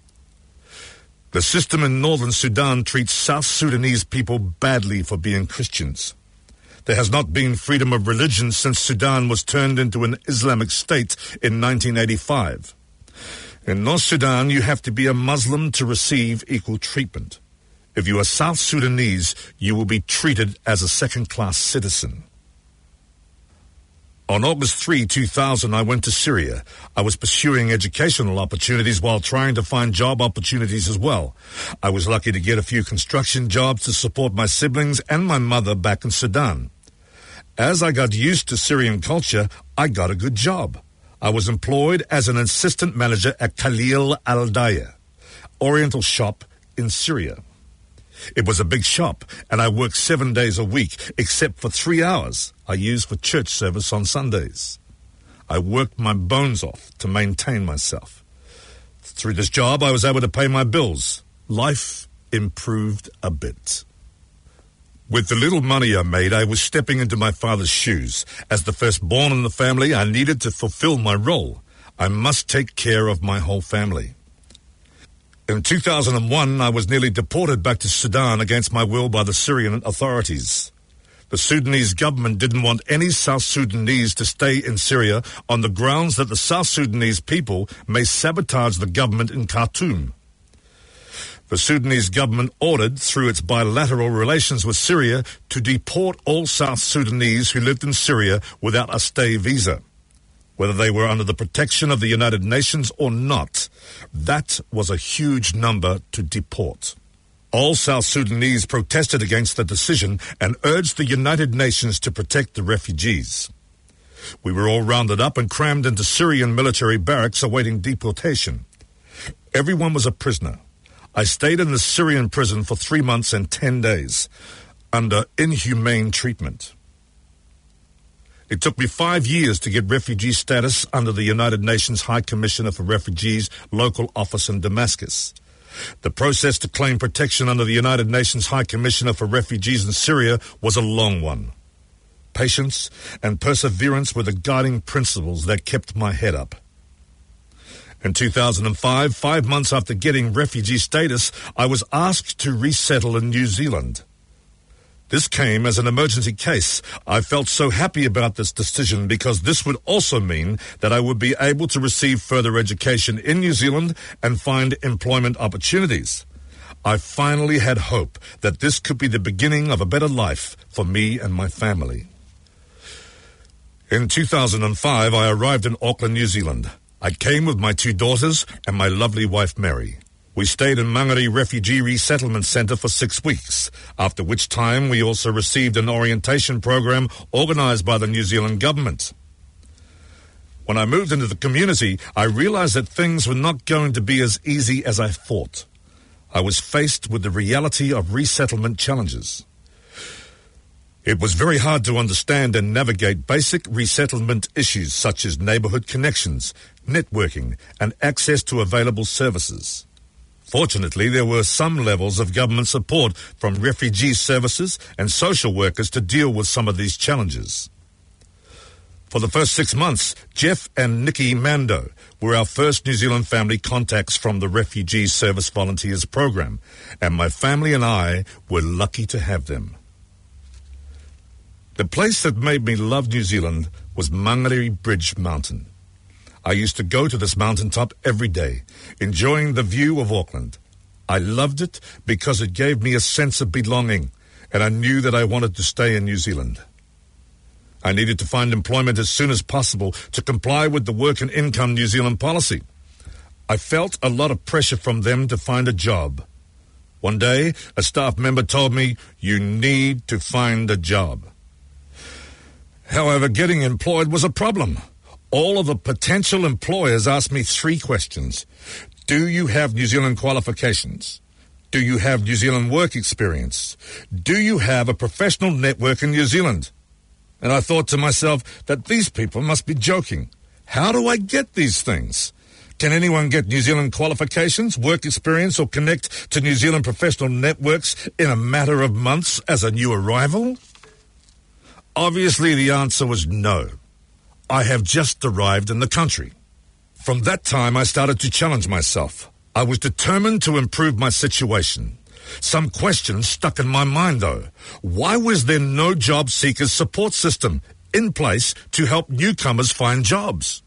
The system in Northern Sudan treats South Sudanese people badly for being Christians. There has not been freedom of religion since Sudan was turned into an Islamic state in 1985. In North Sudan, you have to be a Muslim to receive equal treatment. If you are South Sudanese, you will be treated as a second-class citizen. On August 3, 2000, I went to Syria. I was pursuing educational opportunities while trying to find job opportunities as well. I was lucky to get a few construction jobs to support my siblings and my mother back in Sudan. As I got used to Syrian culture, I got a good job. I was employed as an assistant manager at Khalil Al-Daya, Oriental shop in Syria. It was a big shop, and I worked 7 days a week, except for 3 hours I used for church service on Sundays. I worked my bones off to maintain myself. Through this job, I was able to pay my bills. Life improved a bit. With the little money I made, I was stepping into my father's shoes. As the firstborn in the family, I needed to fulfill my role. I must take care of my whole family. In 2001, I was nearly deported back to Sudan against my will by the Syrian authorities. The Sudanese government didn't want any South Sudanese to stay in Syria on the grounds that the South Sudanese people may sabotage the government in Khartoum. The Sudanese government ordered, through its bilateral relations with Syria, to deport all South Sudanese who lived in Syria without a stay visa. Whether they were under the protection of the United Nations or not, that was a huge number to deport. All South Sudanese protested against the decision and urged the United Nations to protect the refugees. We were all rounded up and crammed into Syrian military barracks awaiting deportation. Everyone was a prisoner. I stayed in the Syrian prison for 3 months and 10 days, under inhumane treatment. It took me 5 years to get refugee status under the United Nations High Commissioner for Refugees local office in Damascus. The process to claim protection under the United Nations High Commissioner for Refugees in Syria was a long one. Patience and perseverance were the guiding principles that kept my head up. In 2005, 5 months after getting refugee status, I was asked to resettle in New Zealand. This came as an emergency case. I felt so happy about this decision because this would also mean that I would be able to receive further education in New Zealand and find employment opportunities. I finally had hope that this could be the beginning of a better life for me and my family. In 2005, I arrived in Auckland, New Zealand. I came with my 2 daughters and my lovely wife, Mary. We stayed in Mangere Refugee Resettlement Centre for 6 weeks, after which time we also received an orientation program organised by the New Zealand government. When I moved into the community, I realised that things were not going to be as easy as I thought. I was faced with the reality of resettlement challenges. It was very hard to understand and navigate basic resettlement issues such as neighbourhood connections, networking, and access to available services. Fortunately, there were some levels of government support from refugee services and social workers to deal with some of these challenges. For the first 6 months, Jeff and Nikki Mando were our first New Zealand family contacts from the Refugee Service Volunteers program, and my family and I were lucky to have them. The place that made me love New Zealand was Mangere Bridge Mountain. I used to go to this mountaintop every day, enjoying the view of Auckland. I loved it because it gave me a sense of belonging, and I knew that I wanted to stay in New Zealand. I needed to find employment as soon as possible to comply with the Work and Income New Zealand policy. I felt a lot of pressure from them to find a job. One day, a staff member told me, "You need to find a job." However, getting employed was a problem. All of the potential employers asked me 3 questions. Do you have New Zealand qualifications? Do you have New Zealand work experience? Do you have a professional network in New Zealand? And I thought to myself that these people must be joking. How do I get these things? Can anyone get New Zealand qualifications, work experience, or connect to New Zealand professional networks in a matter of months as a new arrival? Obviously, the answer was no. I have just arrived in the country. From that time, I started to challenge myself. I was determined to improve my situation. Some questions stuck in my mind, though. Why was there no job seekers support system in place to help newcomers find jobs?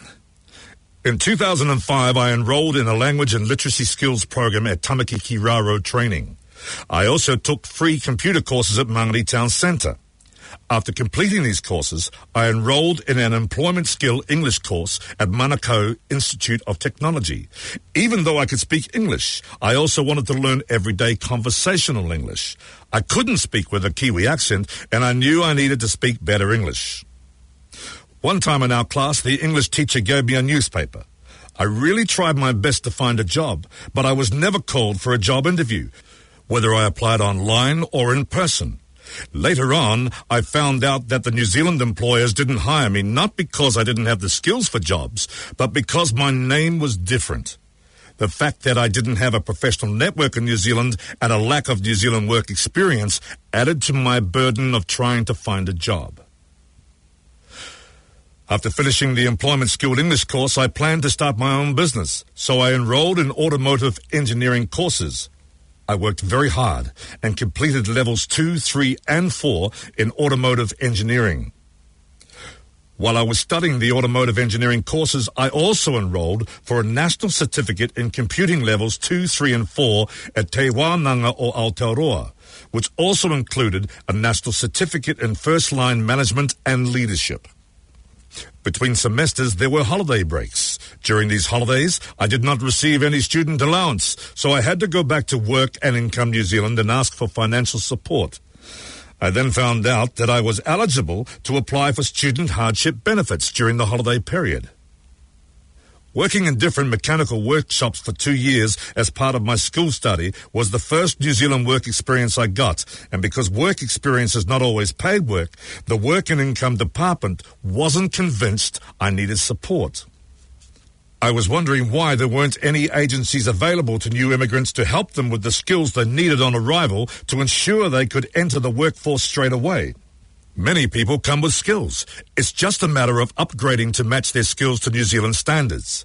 In 2005, I enrolled in a language and literacy skills program at Tamaki Kiraro Training. I also took free computer courses at Mangere Town Centre. After completing these courses, I enrolled in an employment skill English course at Manukau Institute of Technology. Even though I could speak English, I also wanted to learn everyday conversational English. I couldn't speak with a Kiwi accent, and I knew I needed to speak better English. One time in our class, the English teacher gave me a newspaper. I really tried my best to find a job, but I was never called for a job interview, whether I applied online or in person. Later on, I found out that the New Zealand employers didn't hire me not because I didn't have the skills for jobs, but because my name was different. The fact that I didn't have a professional network in New Zealand and a lack of New Zealand work experience added to my burden of trying to find a job. After finishing the employment skilled English course, I planned to start my own business, so I enrolled in automotive engineering courses. I worked very hard and completed levels 2, 3, and 4 in automotive engineering. While I was studying the automotive engineering courses, I also enrolled for a national certificate in computing levels 2, 3, and 4 at Te Wānanga o Aotearoa, which also included a national certificate in first-line management and leadership. Between semesters, there were holiday breaks. During these holidays, I did not receive any student allowance, so I had to go back to Work and Income New Zealand and ask for financial support. I then found out that I was eligible to apply for student hardship benefits during the holiday period. Working in different mechanical workshops for 2 years as part of my school study was the first New Zealand work experience I got, and because work experience is not always paid work, the Work and Income Department wasn't convinced I needed support. I was wondering why there weren't any agencies available to new immigrants to help them with the skills they needed on arrival to ensure they could enter the workforce straight away. Many people come with skills. It's just a matter of upgrading to match their skills to New Zealand standards.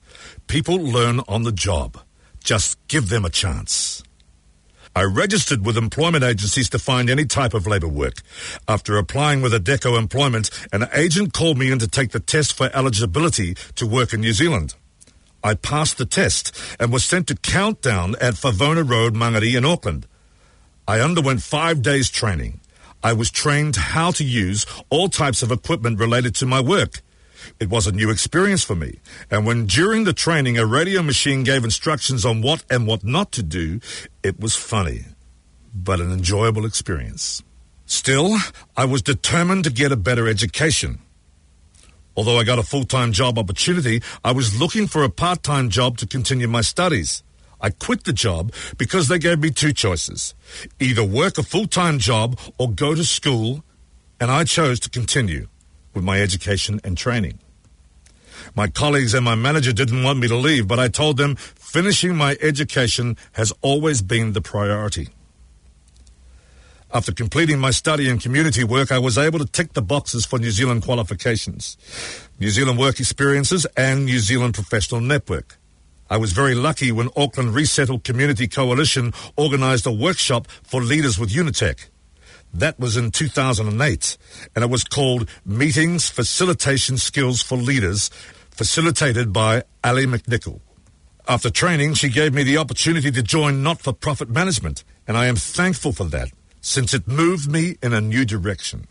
people learn on the job. Just give them a chance. I registered with employment agencies to find any type of labour work. After applying with Adecco Employment, an agent called me in to take the test for eligibility to work in New Zealand. I passed the test and was sent to Countdown at Favona Road, Mangere in Auckland. I underwent 5 days training. I was trained how to use all types of equipment related to my work. It was a new experience for me, and when during the training a radio machine gave instructions on what and what not to do, it was funny, but an enjoyable experience. Still, I was determined to get a better education. Although I got a full-time job opportunity, I was looking for a part-time job to continue my studies. I quit the job because they gave me two choices: either work a full-time job or go to school, and I chose to continue with my education and training. My colleagues and my manager didn't want me to leave, but I told them finishing my education has always been the priority. After completing my study in community work, I was able to tick the boxes for New Zealand qualifications, New Zealand work experiences, and New Zealand professional network. I was very lucky when Auckland Resettled Community Coalition organised a workshop for leaders with Unitec. That was in 2008, and it was called Meetings Facilitation Skills for Leaders, facilitated by Ali McNichol. After training, she gave me the opportunity to join not-for-profit management, and I am thankful for that, since it moved me in a new direction.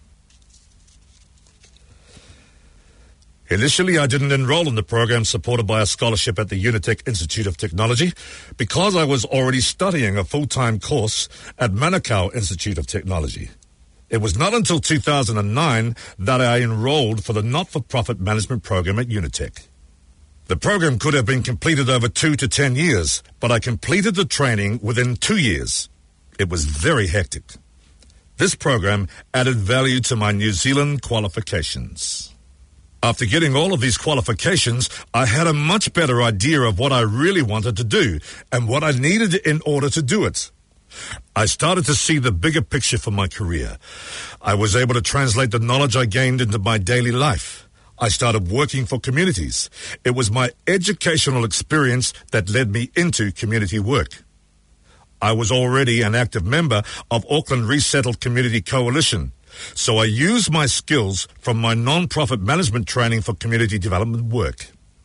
Initially, I didn't enroll in the program supported by a scholarship at the Unitec Institute of Technology because I was already studying a full-time course at Manukau Institute of Technology. It was not until 2009 that I enrolled for the not-for-profit management program at Unitec. The program could have been completed over 2 to 10 years, but I completed the training within 2 years. It was very hectic. This program added value to my New Zealand qualifications. After getting all of these qualifications, I had a much better idea of what I really wanted to do and what I needed in order to do it. I started to see the bigger picture for my career. I was able to translate the knowledge I gained into my daily life. I started working for communities. It was my educational experience that led me into community work. I was already an active member of Auckland Resettled Community Coalition, so I used my skills from my non-profit management training for community development work.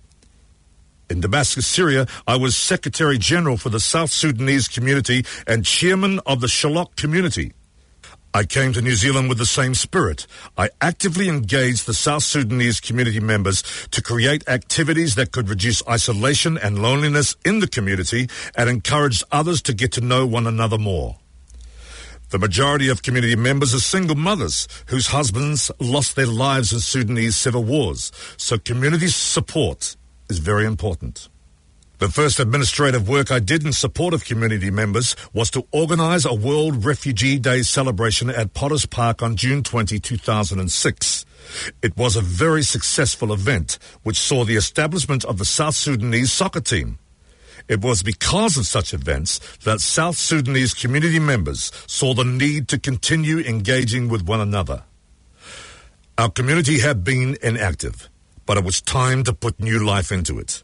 In Damascus, Syria, I was Secretary General for the South Sudanese community and Chairman of the Shalok community. I came to New Zealand with the same spirit. I actively engaged the South Sudanese community members to create activities that could reduce isolation and loneliness in the community and encouraged others to get to know one another more. The majority of community members are single mothers whose husbands lost their lives in Sudanese civil wars, so community support is very important. The first administrative work I did in support of community members was to organise a World Refugee Day celebration at Potters Park on June 20, 2006. It was a very successful event, which saw the establishment of the South Sudanese soccer team. It was because of such events that South Sudanese community members saw the need to continue engaging with one another. Our community had been inactive, but it was time to put new life into it.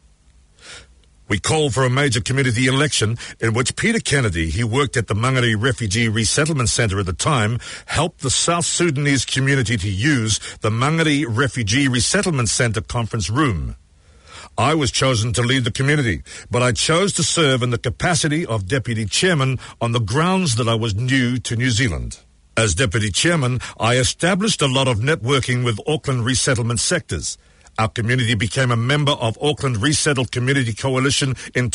We called for a major community election in which Peter Kennedy, who worked at the Mangere Refugee Resettlement Centre at the time, helped the South Sudanese community to use the Mangere Refugee Resettlement Centre conference room. I was chosen to lead the community, but I chose to serve in the capacity of Deputy Chairman on the grounds that I was new to New Zealand. As Deputy Chairman, I established a lot of networking with Auckland resettlement sectors. Our community became a member of Auckland Resettled Community Coalition in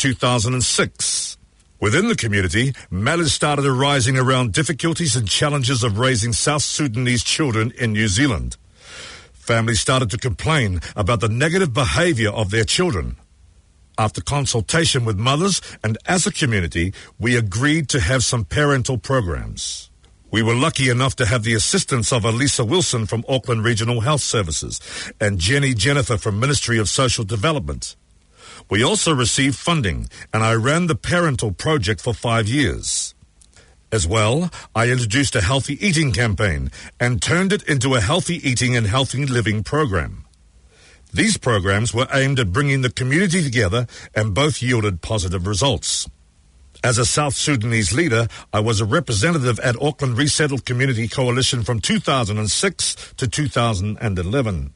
2006. Within the community, matters started arising around difficulties and challenges of raising South Sudanese children in New Zealand. Families started to complain about the negative behaviour of their children. After consultation with mothers and as a community, we agreed to have some parental programs. We were lucky enough to have the assistance of Elisa Wilson from Auckland Regional Health Services and Jennifer from Ministry of Social Development. We also received funding, and I ran the parental project for 5 years. As well, I introduced a healthy eating campaign and turned it into a healthy eating and healthy living program. These programs were aimed at bringing the community together and both yielded positive results. As a South Sudanese leader, I was a representative at Auckland Resettled Community Coalition from 2006 to 2011.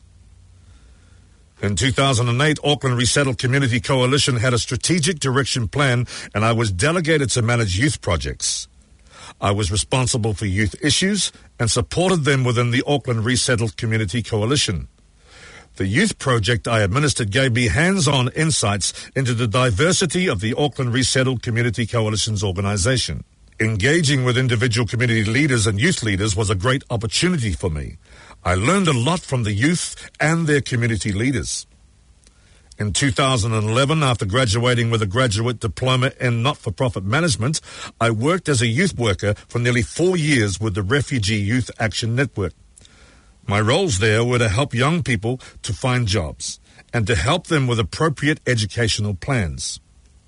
In 2008, Auckland Resettled Community Coalition had a strategic direction plan, and I was delegated to manage youth projects. I was responsible for youth issues and supported them within the Auckland Resettled Community Coalition. The youth project I administered gave me hands-on insights into the diversity of the Auckland Resettled Community Coalition's organisation. Engaging with individual community leaders and youth leaders was a great opportunity for me. I learned a lot from the youth and their community leaders. In 2011, after graduating with a graduate diploma in not-for-profit management, I worked as a youth worker for nearly 4 years with the Refugee Youth Action Network. My roles there were to help young people to find jobs and to help them with appropriate educational plans.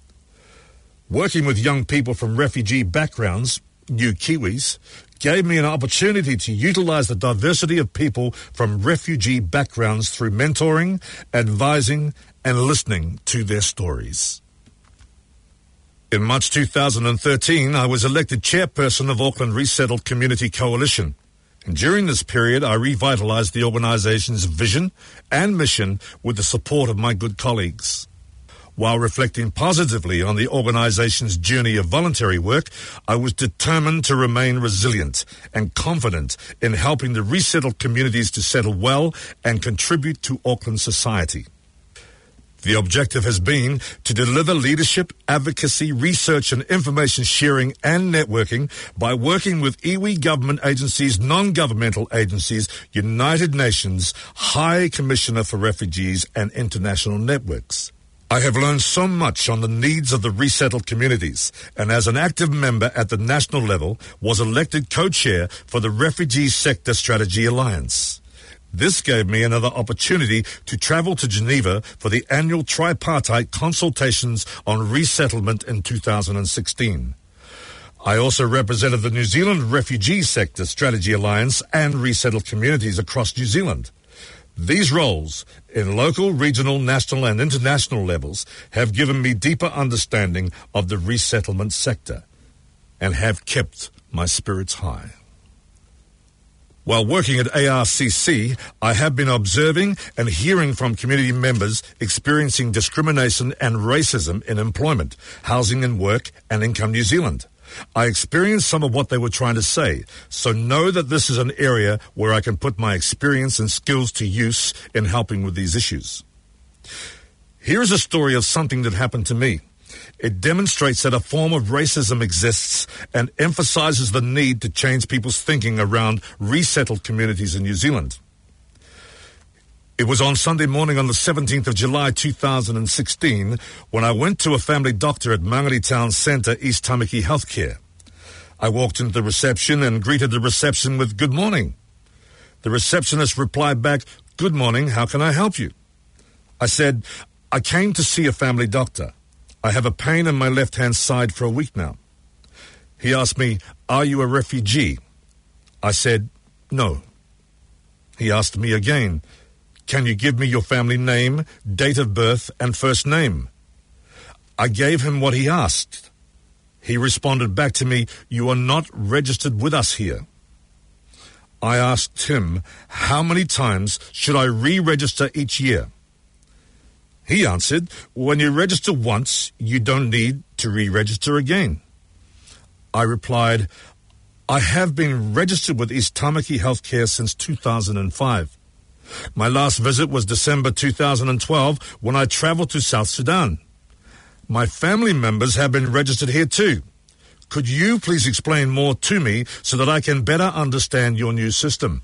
Working with young people from refugee backgrounds, new Kiwis, gave me an opportunity to utilize the diversity of people from refugee backgrounds through mentoring, advising, and listening to their stories. In March 2013, I was elected chairperson of Auckland Resettled Community Coalition. And during this period, I revitalized the organization's vision and mission with the support of my good colleagues. While reflecting positively on the organization's journey of voluntary work, I was determined to remain resilient and confident in helping the resettled communities to settle well and contribute to Auckland society. The objective has been to deliver leadership, advocacy, research and information sharing and networking by working with iwi government agencies, non-governmental agencies, United Nations, High Commissioner for Refugees and international networks. I have learned so much on the needs of the resettled communities, and as an active member at the national level, was elected co-chair for the Refugee Sector Strategy Alliance. This gave me another opportunity to travel to Geneva for the annual tripartite consultations on resettlement in 2016. I also represented the New Zealand Refugee Sector Strategy Alliance and resettled communities across New Zealand. These roles, in local, regional, national and international levels, have given me deeper understanding of the resettlement sector and have kept my spirits high. While working at ARCC, I have been observing and hearing from community members experiencing discrimination and racism in employment, housing and work, and Income New Zealand. I experienced some of what they were trying to say, so know that this is an area where I can put my experience and skills to use in helping with these issues. Here is a story of something that happened to me. It demonstrates that a form of racism exists and emphasizes the need to change people's thinking around resettled communities in New Zealand. It was on Sunday morning on the 17th of July 2016 when I went to a family doctor at Mangere Town Centre, East Tamaki Healthcare. I walked into the reception and greeted the reception with "Good morning." The receptionist replied back, "Good morning, how can I help you?" I said, "I came to see a family doctor. I have a pain in my left-hand side for a week now." He asked me, "Are you a refugee?" I said, "No." He asked me again, "Can you give me your family name, date of birth, and first name?" I gave him what he asked. He responded back to me, "You are not registered with us here." I asked him, "How many times should I re-register each year?" He answered, "When you register once, you don't need to re-register again." I replied, "I have been registered with East Tamaki Healthcare since 2005. My last visit was December 2012 when I travelled to South Sudan. My family members have been registered here too. Could you please explain more to me so that I can better understand your new system?"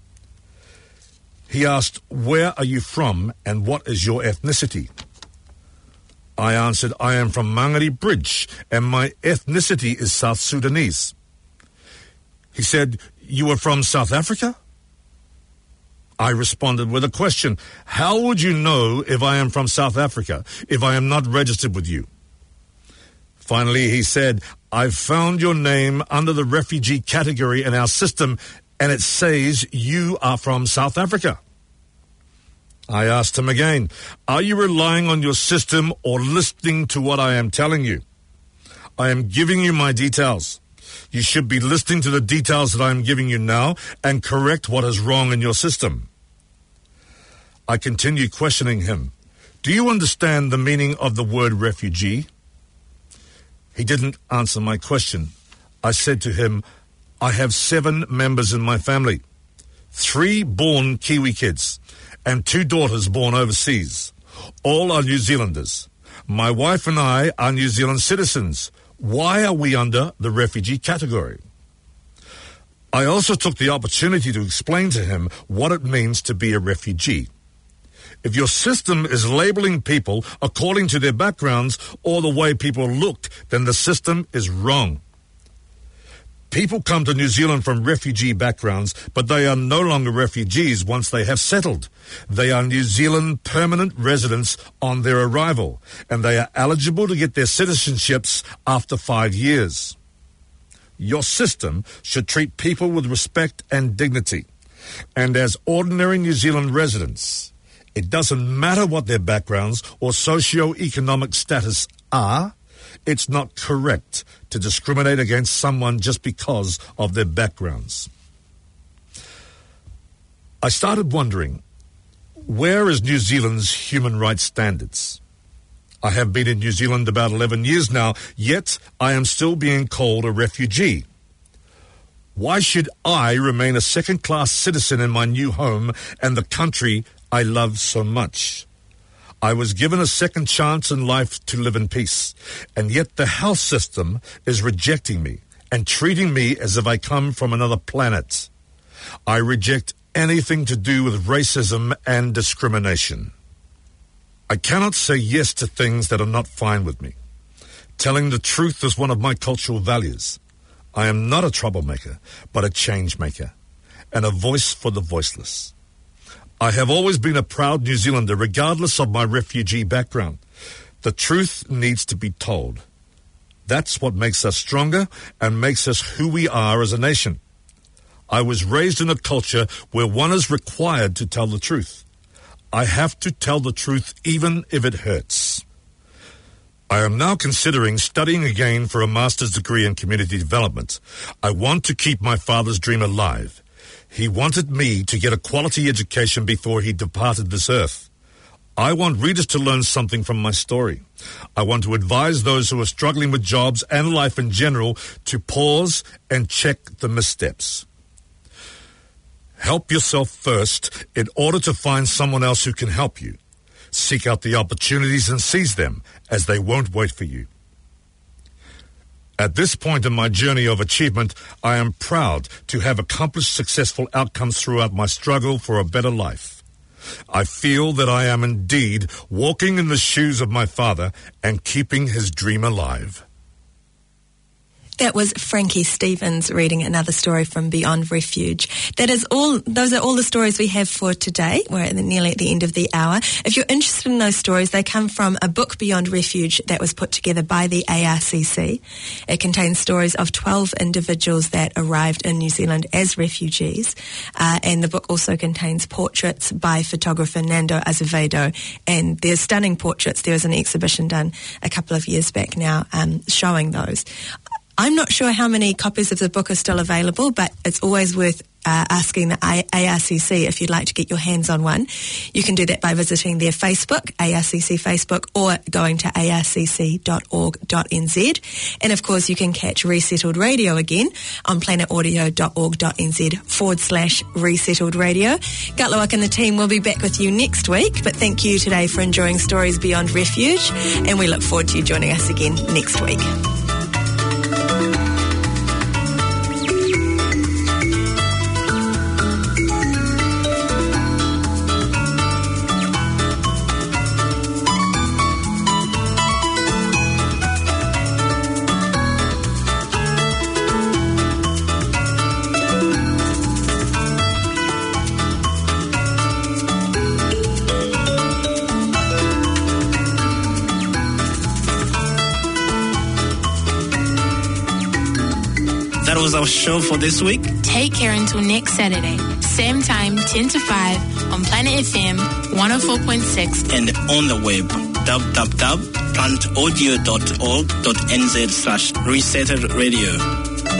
He asked, "Where are you from and what is your ethnicity?" I answered, "I am from Mangere Bridge and my ethnicity is South Sudanese." He said, "You are from South Africa?" I responded with a question, "How would you know if I am from South Africa if I am not registered with you?" Finally, he said, "I've found your name under the refugee category in our system and it says you are from South Africa." I asked him again, are you relying on your system or listening to what I am telling you? I am giving you my details. You should be listening to the details that I am giving you now and correct what is wrong in your system. I continued questioning him. Do you understand the meaning of the word refugee? He didn't answer my question. I said to him, I have 7 members in my family, 3 born Kiwi kids and 2 daughters born overseas. All are New Zealanders. My wife and I are New Zealand citizens. Why are we under the refugee category? I also took the opportunity to explain to him what it means to be a refugee. If your system is labeling people according to their backgrounds or the way people look, then the system is wrong. People come to New Zealand from refugee backgrounds, but they are no longer refugees once they have settled. They are New Zealand permanent residents on their arrival, and they are eligible to get their citizenships after 5 years. Your system should treat people with respect and dignity, and as ordinary New Zealand residents. It doesn't matter what their backgrounds or socio-economic status are. It's not correct to discriminate against someone just because of their backgrounds. I started wondering, where is New Zealand's human rights standards? I have been in New Zealand about 11 years now, yet I am still being called a refugee. Why should I remain a second-class citizen in my new home and the country I love so much? I was given a second chance in life to live in peace, and yet the health system is rejecting me and treating me as if I come from another planet. I reject anything to do with racism and discrimination. I cannot say yes to things that are not fine with me. Telling the truth is one of my cultural values. I am not a troublemaker, but a change maker, and a voice for the voiceless. I have always been a proud New Zealander, regardless of my refugee background. The truth needs to be told. That's what makes us stronger and makes us who we are as a nation. I was raised in a culture where one is required to tell the truth. I have to tell the truth even if it hurts. I am now considering studying again for a master's degree in community development. I want to keep my father's dream alive. He wanted me to get a quality education before he departed this earth. I want readers to learn something from my story. I want to advise those who are struggling with jobs and life in general to pause and check the missteps. Help yourself first in order to find someone else who can help you. Seek out the opportunities and seize them, as they won't wait for you. At this point in my journey of achievement, I am proud to have accomplished successful outcomes throughout my struggle for a better life. I feel that I am indeed walking in the shoes of my father and keeping his dream alive. That was Frankie Stevens reading another story from Beyond Refuge. Those are all the stories we have for today. We're nearly at the end of the hour. If you're interested in those stories, they come from a book, Beyond Refuge, that was put together by the ARCC. It contains stories of 12 individuals that arrived in New Zealand as refugees. And the book also contains portraits by photographer Nando Azevedo. And they're stunning portraits. There was an exhibition done a couple of years back now showing those. I'm not sure how many copies of the book are still available, but it's always worth asking the ARCC if you'd like to get your hands on one. You can do that by visiting their Facebook, ARCC Facebook, or going to arcc.org.nz. And of course, you can catch Resettled Radio again on planetaudio.org.nz/Resettled Radio. Gutluak and the team will be back with you next week, but thank you today for enjoying Stories Beyond Refuge, and we look forward to you joining us again next week. that was our show for this week. Take care until next Saturday. Same time, 10 to 5 on Planet FM 104.6. And on the web, www.planetaudio.org.nz/resettedradio.